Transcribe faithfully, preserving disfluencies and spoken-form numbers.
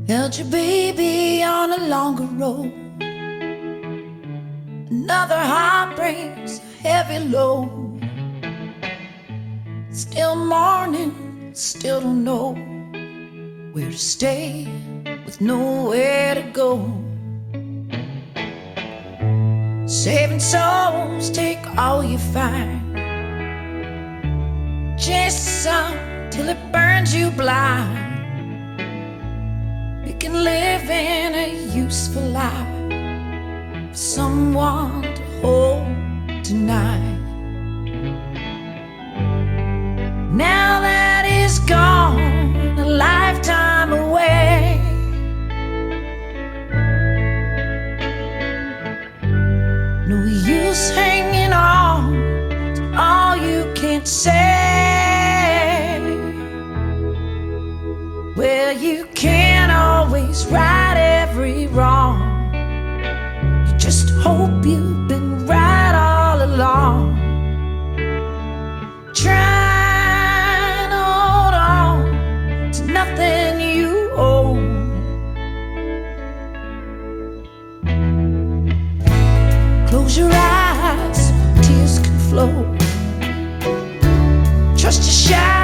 Held your baby on a longer road. Another heart breaks a heavy load. Still mourning, still don't know where to stay with nowhere to go. Saving souls, take all you find. Chase the sun till it burns you blind. You can live in a useful life for someone to hold tonight. Now that is gone, a lifetime away. No use hanging on to all you can't say. Well, you can't always right every wrong. You just hope you've been right all along. Trying to hold on to nothing you owe. Close your eyes, tears can flow. Trust your shadow.